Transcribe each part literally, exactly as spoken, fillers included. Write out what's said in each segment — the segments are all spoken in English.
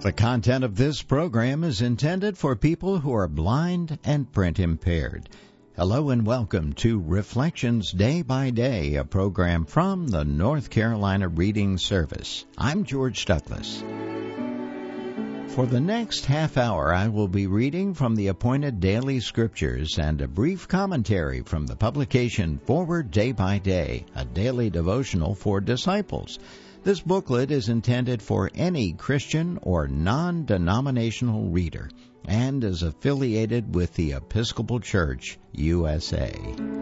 The content of this program is intended for people who are blind and print impaired. Hello and welcome to Reflections Day by Day, a program from the North Carolina Reading Service. I'm George Douglas. For the next half hour, I will be reading from the appointed daily scriptures and a brief commentary from the publication Forward Day by Day, a daily devotional for disciples. This booklet is intended for any Christian or non-denominational reader and is affiliated with the Episcopal Church, U S A.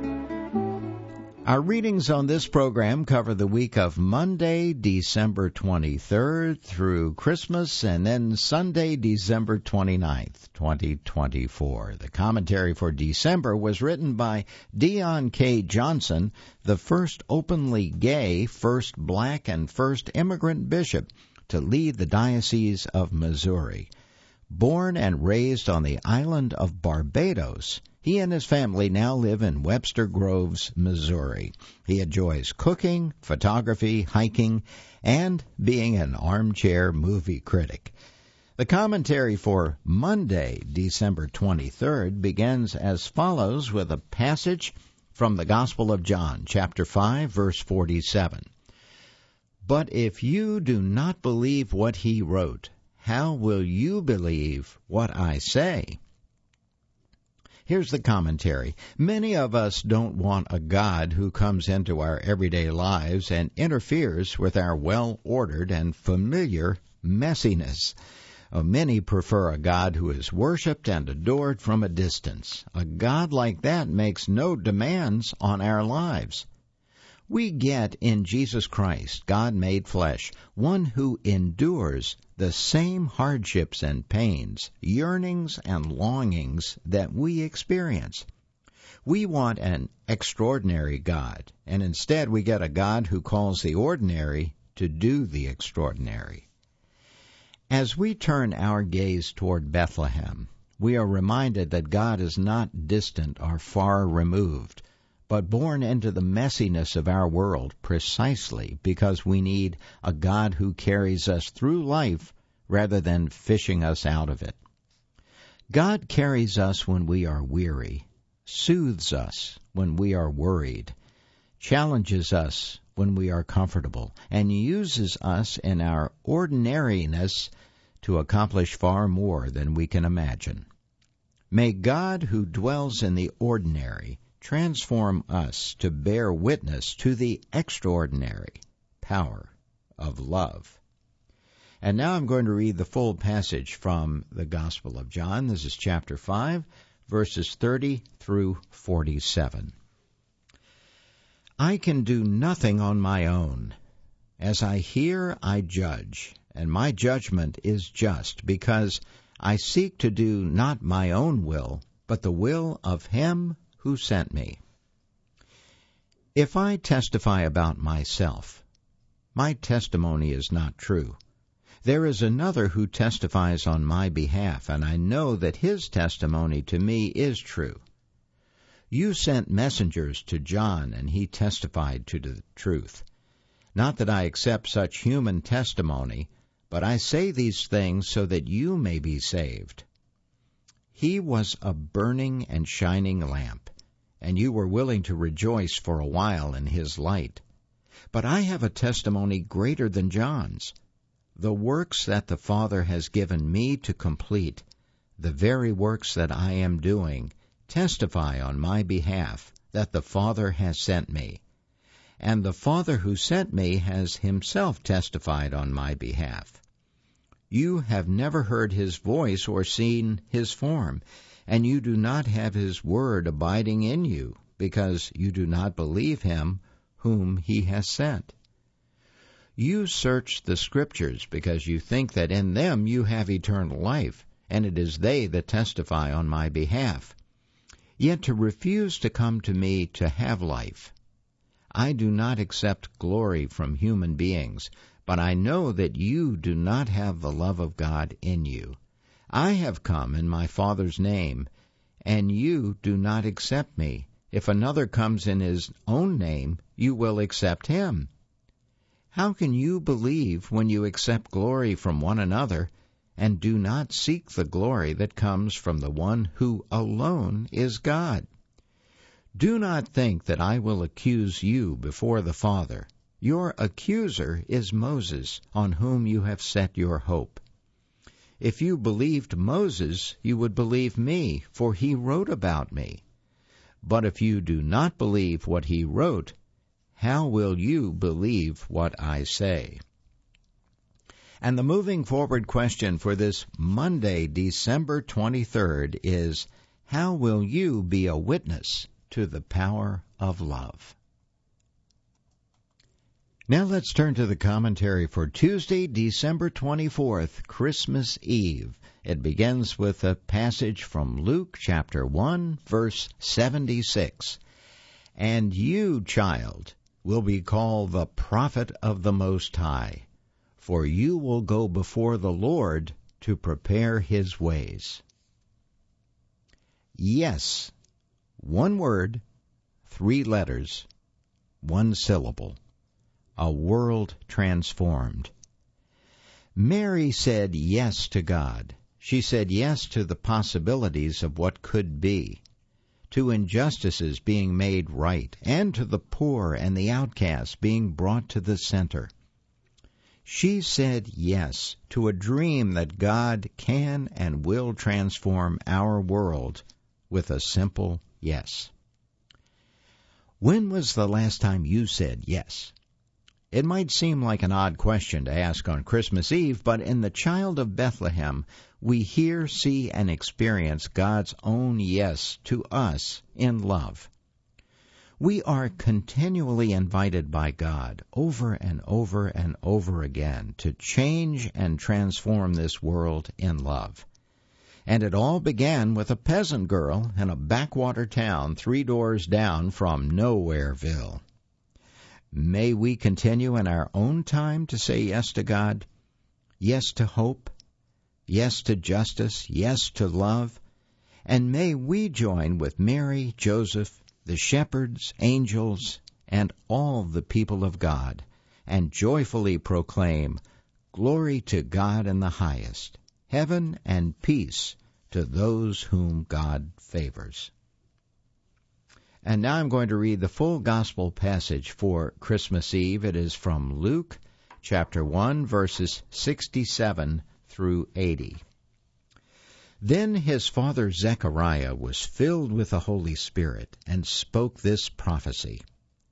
Our readings on this program cover the week of Monday, December twenty-third through Christmas, and then Sunday, December twenty-ninth, twenty twenty-four. The commentary for December was written by Dion K. Johnson, the first openly gay, first black, and first immigrant bishop to lead the Diocese of Missouri. Born and raised on the island of Barbados, he and his family now live in Webster Groves, Missouri. He enjoys cooking, photography, hiking, and being an armchair movie critic. The commentary for Monday, December twenty-third, begins as follows with a passage from the Gospel of John, chapter five, verse forty-seven. But if you do not believe what he wrote, how will you believe what I say? Here's the commentary. Many of us don't want a God who comes into our everyday lives and interferes with our well-ordered and familiar messiness. Uh, many prefer a God who is worshipped and adored from a distance. A God like that makes no demands on our lives. We get in Jesus Christ, God made flesh, one who endures the same hardships and pains, yearnings and longings that we experience. We want an extraordinary God, and instead we get a God who calls the ordinary to do the extraordinary. As we turn our gaze toward Bethlehem, we are reminded that God is not distant or far removed, but born into the messiness of our world precisely because we need a God who carries us through life rather than fishing us out of it. God carries us when we are weary, soothes us when we are worried, challenges us when we are comfortable, and uses us in our ordinariness to accomplish far more than we can imagine. May God, who dwells in the ordinary, transform us to bear witness to the extraordinary power of love. And now I'm going to read the full passage from the Gospel of John. This is chapter five, verses thirty through forty-seven. I can do nothing on my own. As I hear, I judge, and my judgment is just, because I seek to do not my own will, but the will of him who sent me. If I testify about myself, my testimony is not true. There is another who testifies on my behalf, and I know that his testimony to me is true. You sent messengers to John, and he testified to the truth. Not that I accept such human testimony, but I say these things so that you may be saved. He was a burning and shining lamp, and you were willing to rejoice for a while in his light. But I have a testimony greater than John's. The works that the Father has given me to complete, the very works that I am doing, testify on my behalf that the Father has sent me. And the Father who sent me has himself testified on my behalf. You have never heard his voice or seen his form, and you do not have his word abiding in you, because you do not believe him whom he has sent. You search the Scriptures because you think that in them you have eternal life, and it is they that testify on my behalf. Yet to refuse to come to me to have life, I do not accept glory from human beings, but I know that you do not have the love of God in you. I have come in my Father's name, and you do not accept me. If another comes in his own name, you will accept him. How can you believe when you accept glory from one another, and do not seek the glory that comes from the one who alone is God. Do not think that I will accuse you before the Father. Your accuser is Moses, on whom you have set your hope. If you believed Moses, you would believe me, for he wrote about me. But if you do not believe what he wrote, how will you believe what I say? And the moving forward question for this Monday, December twenty-third, is, how will you be a witness to the power of love? Now let's turn to the commentary for Tuesday, December twenty-fourth, Christmas Eve. It begins with a passage from Luke chapter one, verse seventy-six. And you, child, will be called the prophet of the Most High, for you will go before the Lord to prepare his ways. Yes, one word, three letters, one syllable. A world transformed. Mary said yes to God. She said yes to the possibilities of what could be, to injustices being made right, and to the poor and the outcast being brought to the center. She said yes to a dream that God can and will transform our world with a simple yes. When was the last time you said yes? It might seem like an odd question to ask on Christmas Eve, but in the child of Bethlehem, we hear, see, and experience God's own yes to us in love. We are continually invited by God over and over and over again to change and transform this world in love. And it all began with a peasant girl in a backwater town three doors down from Nowhereville. May we continue in our own time to say yes to God, yes to hope, yes to justice, yes to love, and may we join with Mary, Joseph, the shepherds, angels, and all the people of God, and joyfully proclaim, Glory to God in the highest, heaven and peace to those whom God favors. And now I'm going to read the full gospel passage for Christmas Eve. It is from Luke chapter one, verses sixty-seven through eighty. Then his father Zechariah was filled with the Holy Spirit and spoke this prophecy.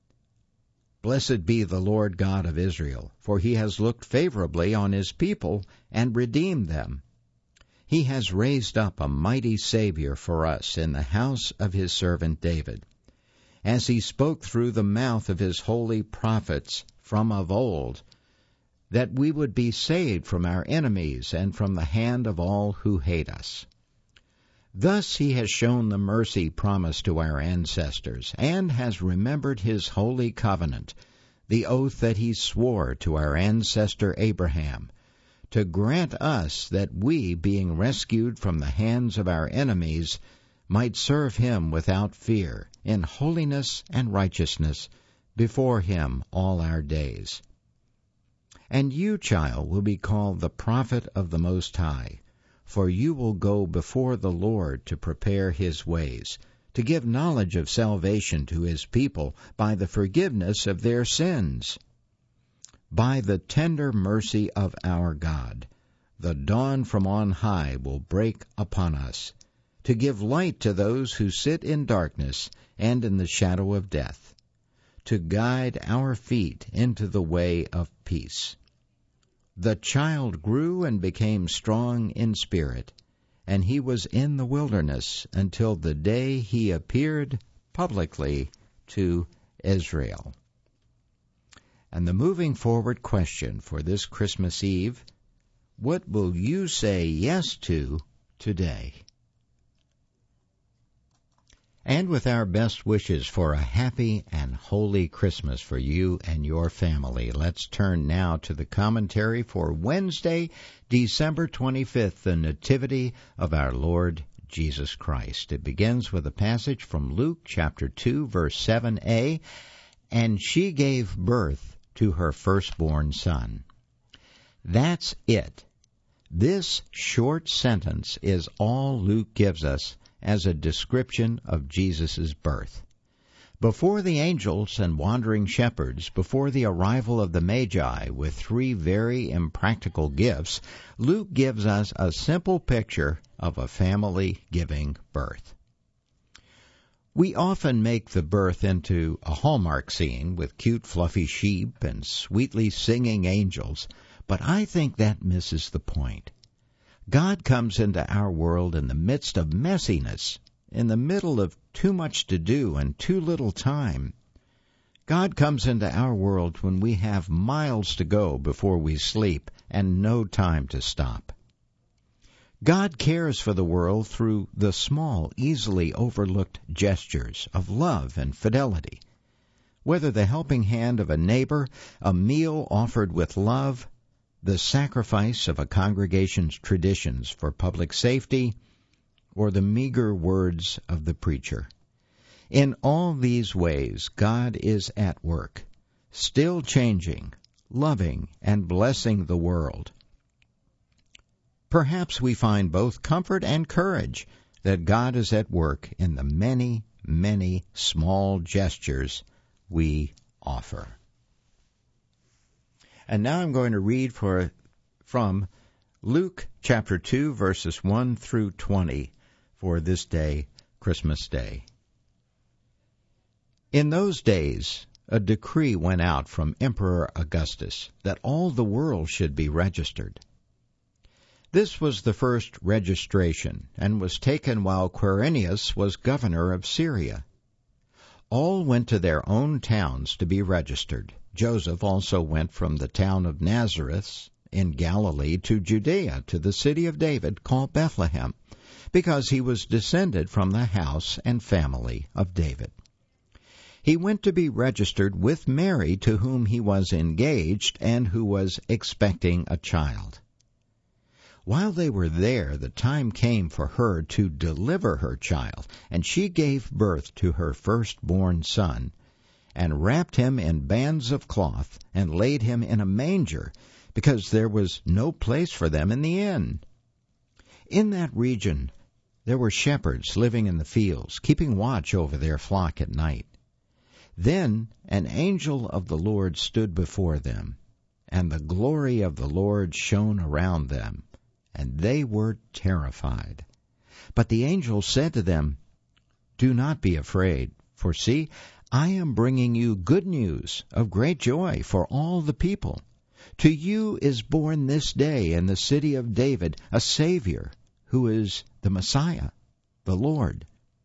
Blessed be the Lord God of Israel, for he has looked favorably on his people and redeemed them. He has raised up a mighty Savior for us in the house of his servant David, as he spoke through the mouth of his holy prophets from of old, that we would be saved from our enemies and from the hand of all who hate us. Thus he has shown the mercy promised to our ancestors, and has remembered his holy covenant, the oath that he swore to our ancestor Abraham, to grant us that we, being rescued from the hands of our enemies, might serve him without fear, in holiness and righteousness, before him all our days. And you, child, will be called the prophet of the Most High, for you will go before the Lord to prepare his ways, to give knowledge of salvation to his people by the forgiveness of their sins. By the tender mercy of our God, the dawn from on high will break upon us, to give light to those who sit in darkness and in the shadow of death, to guide our feet into the way of peace. The child grew and became strong in spirit, and he was in the wilderness until the day he appeared publicly to Israel. And the moving forward question for this Christmas Eve, what will you say yes to today? And with our best wishes for a happy and holy Christmas for you and your family, let's turn now to the commentary for Wednesday, December twenty-fifth, the Nativity of our Lord Jesus Christ. It begins with a passage from Luke chapter two, verse seven a, and she gave birth to her firstborn son. That's it. This short sentence is all Luke gives us as a description of Jesus' birth. Before the angels and wandering shepherds, before the arrival of the Magi with three very impractical gifts, Luke gives us a simple picture of a family giving birth. We often make the birth into a Hallmark scene with cute fluffy sheep and sweetly singing angels, but I think that misses the point. God comes into our world in the midst of messiness, in the middle of too much to do and too little time. God comes into our world when we have miles to go before we sleep and no time to stop. God cares for the world through the small, easily overlooked gestures of love and fidelity. Whether the helping hand of a neighbor, a meal offered with love, the sacrifice of a congregation's traditions for public safety, or the meager words of the preacher. In all these ways, God is at work, still changing, loving, and blessing the world. Perhaps we find both comfort and courage that God is at work in the many, many small gestures we offer. And now I'm going to read for, from Luke chapter two, verses one through twenty for this day, Christmas Day. In those days, a decree went out from Emperor Augustus that all the world should be registered. This was the first registration, and was taken while Quirinius was governor of Syria. All went to their own towns to be registered. Joseph also went from the town of Nazareth in Galilee to Judea, to the city of David called Bethlehem, because he was descended from the house and family of David. He went to be registered with Mary, to whom he was engaged and who was expecting a child. While they were there, the time came for her to deliver her child, and she gave birth to her firstborn son, and wrapped him in bands of cloth, and laid him in a manger, because there was no place for them in the inn. In that region there were shepherds living in the fields, keeping watch over their flock at night. Then an angel of the Lord stood before them, and the glory of the Lord shone around them, and they were terrified. But the angel said to them, "Do not be afraid, for see, I am bringing you good news of great joy for all the people. To you is born this day in the city of David a Savior, who is the Messiah, the Lord.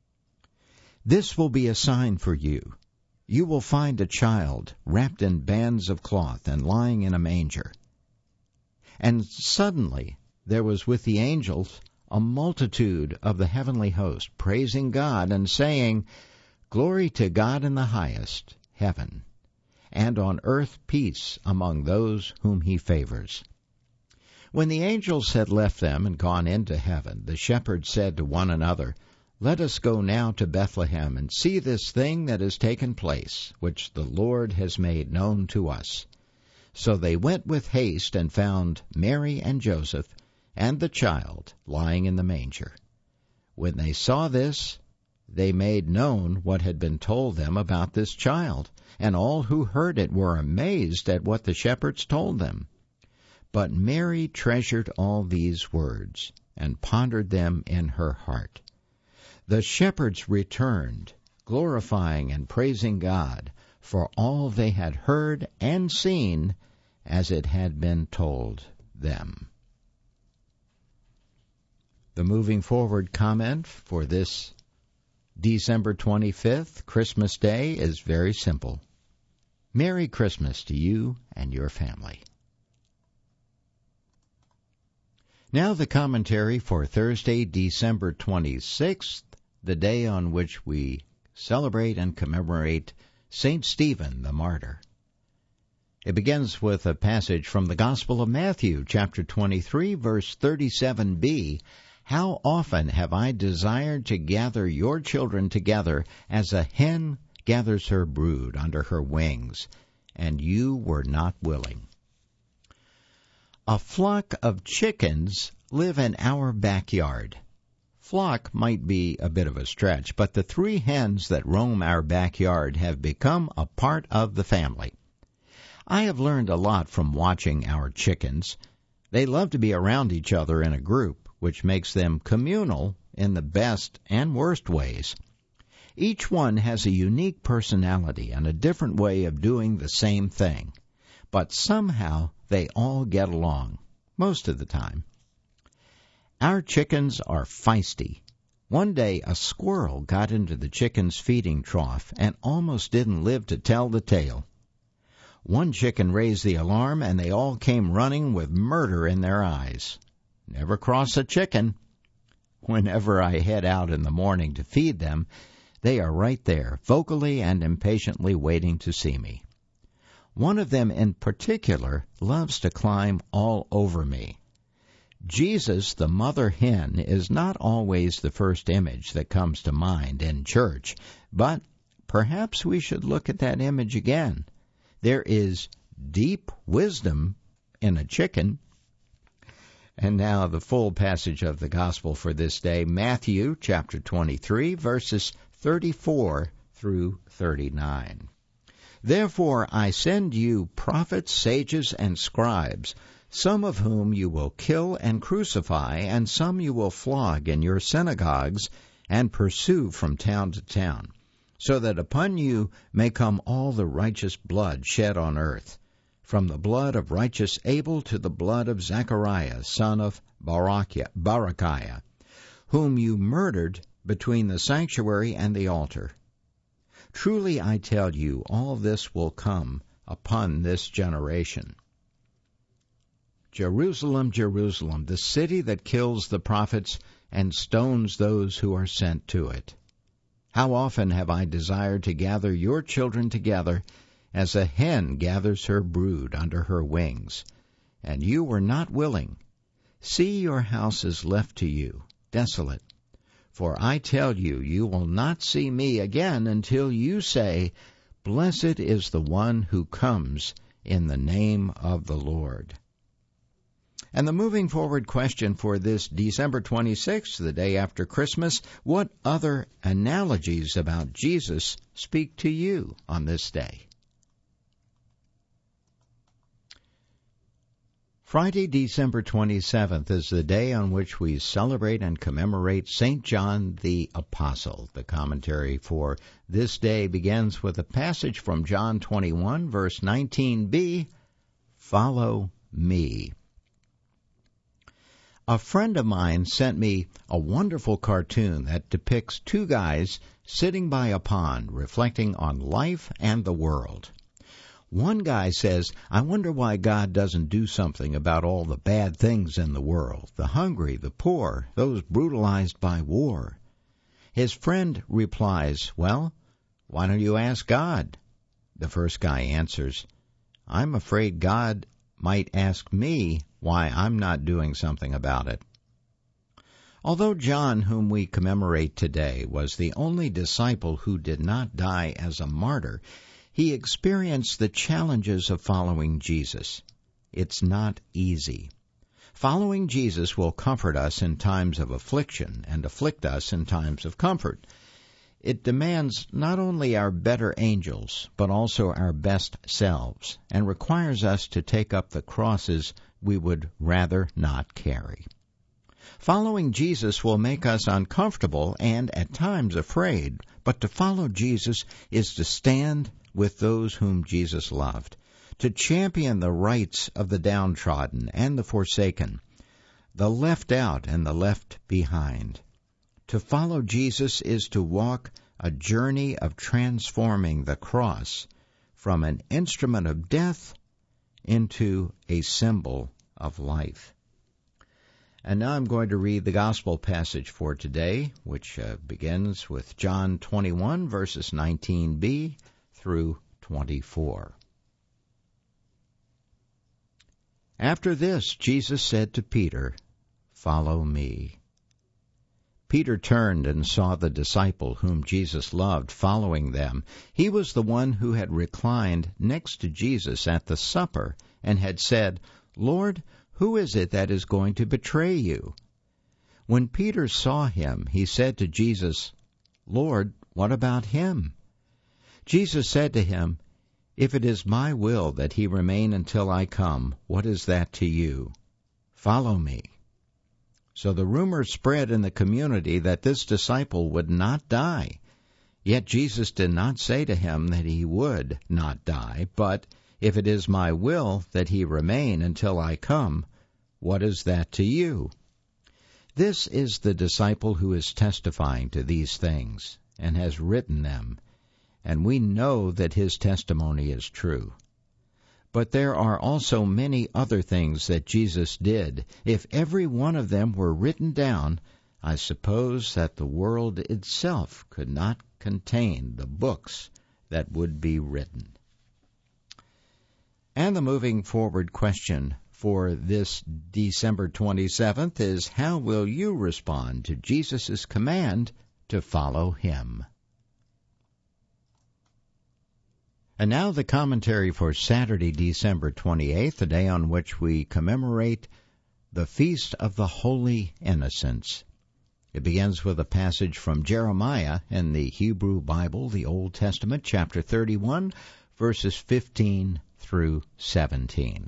This will be a sign for you. You will find a child wrapped in bands of cloth and lying in a manger." And suddenly there was with the angels a multitude of the heavenly host, praising God and saying, "Glory to God in the highest heaven, and on earth peace among those whom he favors." When the angels had left them and gone into heaven, the shepherds said to one another, "Let us go now to Bethlehem and see this thing that has taken place, which the Lord has made known to us." So they went with haste and found Mary and Joseph and the child lying in the manger. When they saw this, they made known what had been told them about this child, and all who heard it were amazed at what the shepherds told them. But Mary treasured all these words and pondered them in her heart. The shepherds returned, glorifying and praising God for all they had heard and seen as it had been told them. The moving forward comment for this December twenty-fifth, Christmas Day, is very simple. Merry Christmas to you and your family. Now the commentary for Thursday, December twenty-sixth, the day on which we celebrate and commemorate Saint Stephen the Martyr. It begins with a passage from the Gospel of Matthew, chapter twenty-three, verse thirty-seven b. "How often have I desired to gather your children together as a hen gathers her brood under her wings, and you were not willing." A flock of chickens live in our backyard. Flock might be a bit of a stretch, but the three hens that roam our backyard have become a part of the family. I have learned a lot from watching our chickens. They love to be around each other in a group, which makes them communal in the best and worst ways. Each one has a unique personality and a different way of doing the same thing, but somehow they all get along, most of the time. Our chickens are feisty. One day a squirrel got into the chickens' feeding trough and almost didn't live to tell the tale. One chicken raised the alarm and they all came running with murder in their eyes. Never cross a chicken. Whenever I head out in the morning to feed them, they are right there, vocally and impatiently waiting to see me. One of them in particular loves to climb all over me. Jesus, the mother hen, is not always the first image that comes to mind in church, but perhaps we should look at that image again. There is deep wisdom in a chicken. And now the full passage of the gospel for this day, Matthew chapter twenty-three, verses thirty-four through thirty-nine. Therefore I send you prophets, sages, and scribes, some of whom you will kill and crucify, and some you will flog in your synagogues and pursue from town to town, so that upon you may come all the righteous blood shed on earth, from the blood of righteous Abel to the blood of Zechariah, son of Barachiah, whom you murdered between the sanctuary and the altar. Truly I tell you, all this will come upon this generation. Jerusalem, Jerusalem, the city that kills the prophets and stones those who are sent to it. How often have I desired to gather your children together as a hen gathers her brood under her wings, and you were not willing. See, your house is left to you, desolate. For I tell you, you will not see me again until you say, Blessed is the one who comes in the name of the Lord. And the moving forward question for this December twenty-sixth, the day after Christmas, what other analogies about Jesus speak to you on this day? Friday, December twenty-seventh, is the day on which we celebrate and commemorate Saint John the Apostle. The commentary for this day begins with a passage from John twenty-one, verse nineteen b, Follow me. A friend of mine sent me a wonderful cartoon that depicts two guys sitting by a pond reflecting on life and the world. One guy says, I wonder why God doesn't do something about all the bad things in the world, the hungry, the poor, those brutalized by war. His friend replies, well, why don't you ask God? The first guy answers, I'm afraid God might ask me why I'm not doing something about it. Although John, whom we commemorate today, was the only disciple who did not die as a martyr, he experienced the challenges of following Jesus. It's not easy. Following Jesus will comfort us in times of affliction and afflict us in times of comfort. It demands not only our better angels, but also our best selves, and requires us to take up the crosses we would rather not carry. Following Jesus will make us uncomfortable and at times afraid, but to follow Jesus is to stand with those whom Jesus loved, to champion the rights of the downtrodden and the forsaken, the left out and the left behind. To follow Jesus is to walk a journey of transforming the cross from an instrument of death into a symbol of life. And now I'm going to read the gospel passage for today, which uh, begins with John twenty-one, verses nineteen b through twenty-four. After this, Jesus said to Peter, Follow me. Peter turned and saw the disciple whom Jesus loved following them. He was the one who had reclined next to Jesus at the supper and had said, Lord, Who is it that is going to betray you?" When Peter saw him, he said to Jesus, "Lord, what about him?" Jesus said to him, "If it is my will that he remain until I come, what is that to you? Follow me." So the rumor spread in the community that this disciple would not die. Yet Jesus did not say to him that he would not die, but, "If it is my will that he remain until I come, what is that to you?" This is the disciple who is testifying to these things and has written them, and we know that his testimony is true. But there are also many other things that Jesus did. If every one of them were written down, I suppose that the world itself could not contain the books that would be written. And the moving forward question for this December twenty-seventh is, how will you respond to Jesus' command to follow him? And now the commentary for Saturday, December twenty-eighth, the day on which we commemorate the Feast of the Holy Innocents. It begins with a passage from Jeremiah in the Hebrew Bible, the Old Testament, chapter thirty-one, verses fifteen through seventeen.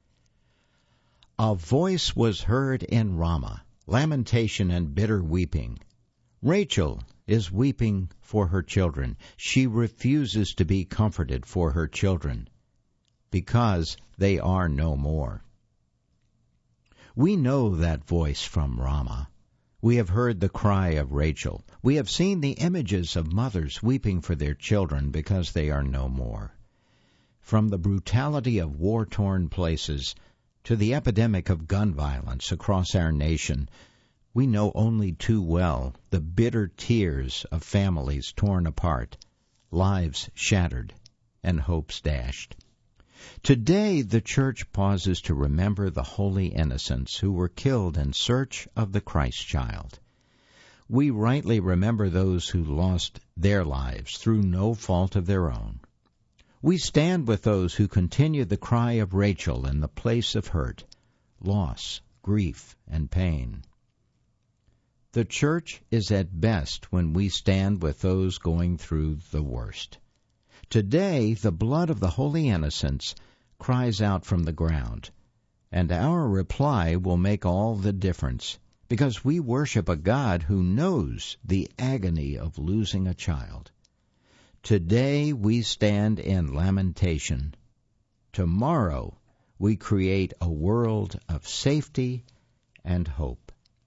A voice was heard in Ramah, lamentation and bitter weeping. Rachel is weeping for her children. She refuses to be comforted for her children, because they are no more. We know that voice from Ramah. We have heard the cry of Rachel. We have seen the images of mothers weeping for their children because they are no more. From the brutality of war-torn places to the epidemic of gun violence across our nation, we know only too well the bitter tears of families torn apart, lives shattered, and hopes dashed. Today, the Church pauses to remember the holy innocents who were killed in search of the Christ child. We rightly remember those who lost their lives through no fault of their own. We stand with those who continue the cry of Rachel in the place of hurt, loss, grief, and pain. The Church is at best when we stand with those going through the worst. Today, the blood of the holy innocents cries out from the ground, and our reply will make all the difference, because we worship a God who knows the agony of losing a child. Today we stand in lamentation. Tomorrow we create a world of safety and hope.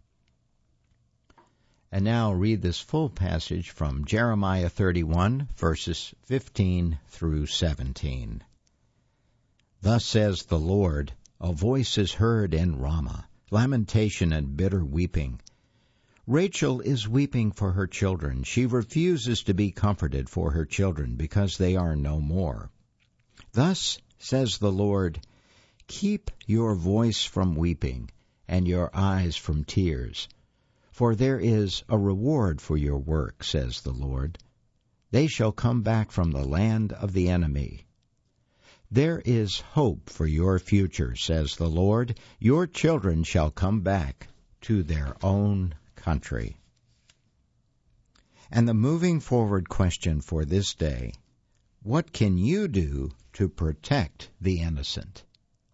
And now read this full passage from Jeremiah thirty-one, verses fifteen through seventeen. Thus says the Lord, a voice is heard in Ramah, lamentation and bitter weeping. Rachel is weeping for her children. She refuses to be comforted for her children because they are no more. Thus says the Lord, keep your voice from weeping and your eyes from tears. For there is a reward for your work, says the Lord. They shall come back from the land of the enemy. There is hope for your future, says the Lord. Your children shall come back to their own country. And the moving forward question for this day, what can you do to protect the innocent?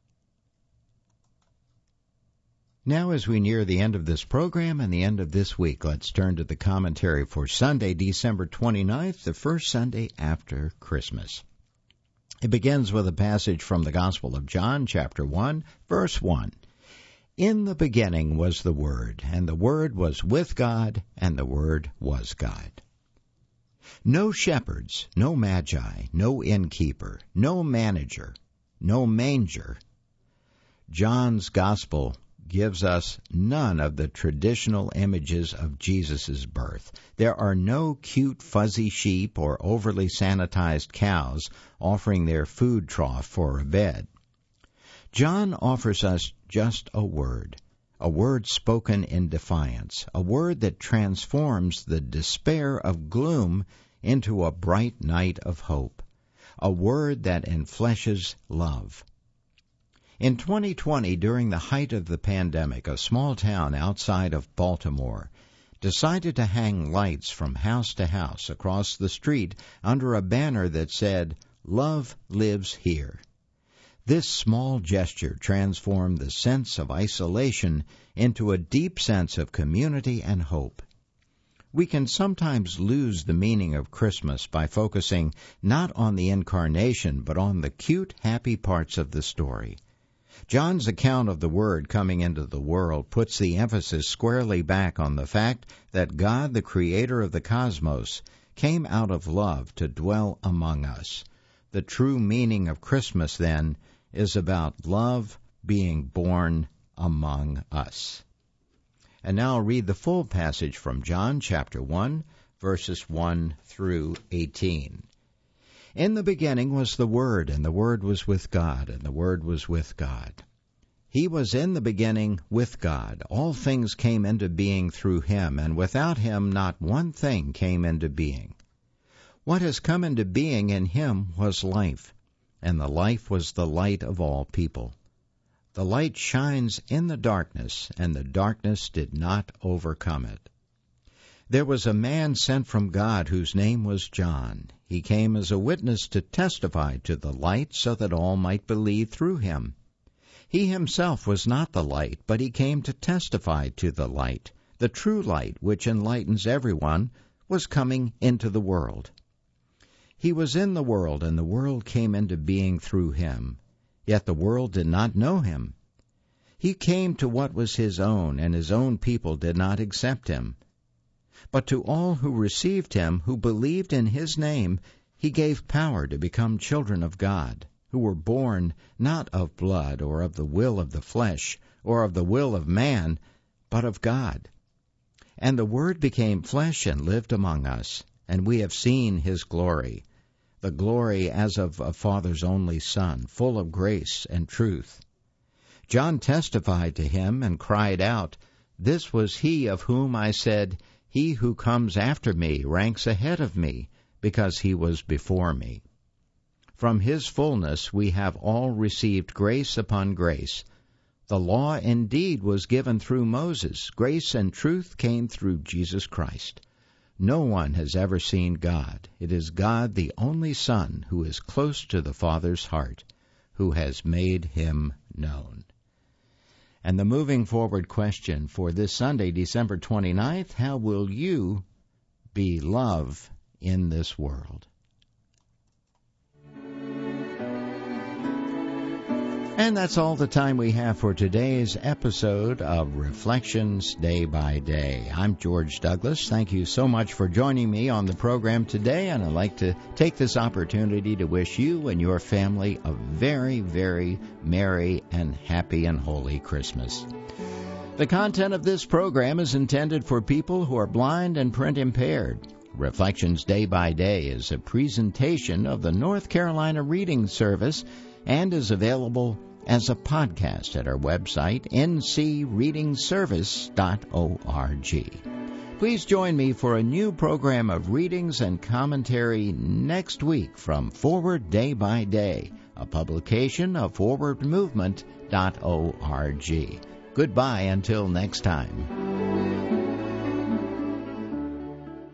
Now, as we near the end of this program and the end of this week, let's turn to the commentary for Sunday, December twenty-ninth, the first Sunday after Christmas. It begins with a passage from the Gospel of John, chapter one, verse one. In the beginning was the Word, and the Word was with God, and the Word was God. No shepherds, no magi, no innkeeper, no manager, no manger. John's Gospel gives us none of the traditional images of Jesus' birth. There are no cute fuzzy sheep or overly sanitized cows offering their food trough for a bed. John offers us just a word, a word spoken in defiance, a word that transforms the despair of gloom into a bright night of hope, a word that enfleshes love. In twenty twenty, during the height of the pandemic, a small town outside of Baltimore decided to hang lights from house to house across the street under a banner that said, "Love lives here." This small gesture transformed the sense of isolation into a deep sense of community and hope. We can sometimes lose the meaning of Christmas by focusing not on the incarnation, but on the cute, happy parts of the story. John's account of the Word coming into the world puts the emphasis squarely back on the fact that God, the creator of the cosmos, came out of love to dwell among us. The true meaning of Christmas, then, is about love being born among us. And now I'll read the full passage from John chapter one, verses one through eighteen. In the beginning was the Word, and the Word was with God, and the Word was with God. He was in the beginning with God. All things came into being through him, and without him not one thing came into being. What has come into being in him was life, and the life was the light of all people. The light shines in the darkness, and the darkness did not overcome it. There was a man sent from God whose name was John. He came as a witness to testify to the light so that all might believe through him. He himself was not the light, but he came to testify to the light. The true light, which enlightens everyone, was coming into the world. He was in the world, and the world came into being through him. Yet the world did not know him. He came to what was his own, and his own people did not accept him. But to all who received him, who believed in his name, he gave power to become children of God, who were born not of blood, or of the will of the flesh, or of the will of man, but of God. And the Word became flesh and lived among us, and we have seen his glory, the glory as of a Father's only Son, full of grace and truth. John testified to him and cried out, "This was he of whom I said, 'He who comes after me ranks ahead of me, because he was before me.' From his fullness we have all received grace upon grace. The law indeed was given through Moses. Grace and truth came through Jesus Christ. No one has ever seen God. It is God, the only Son, who is close to the Father's heart, who has made him known." And the moving forward question for this Sunday, December twenty-ninth, how will you be love in this world? And that's all the time we have for today's episode of Reflections Day by Day. I'm George Douglas. Thank you so much for joining me on the program today, and I'd like to take this opportunity to wish you and your family a very, very merry and happy and holy Christmas. The content of this program is intended for people who are blind and print impaired. Reflections Day by Day is a presentation of the North Carolina Reading Service and is available as a podcast at our website, n c reading service dot org. Please join me for a new program of readings and commentary next week from Forward Day by Day, a publication of forward movement dot org. Goodbye until next time.